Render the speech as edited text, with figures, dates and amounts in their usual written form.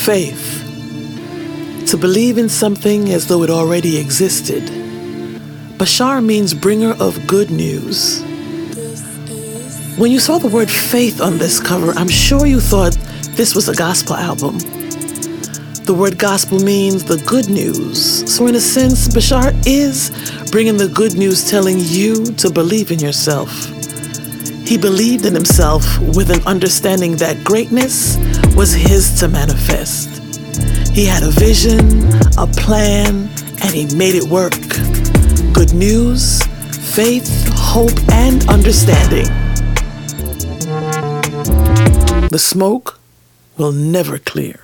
Faith. To believe in something as though it already existed. Bashar means bringer of good news. When you saw the word faith on this cover, I'm sure you thought this was a gospel album. The word gospel means the good news. So in a sense, Bashar is bringing the good news, telling you to believe in yourself. He believed in himself with an understanding that greatness was his to manifest. He had a vision, a plan, and he made it work. Good news, faith, hope, and understanding. The smoke will never clear.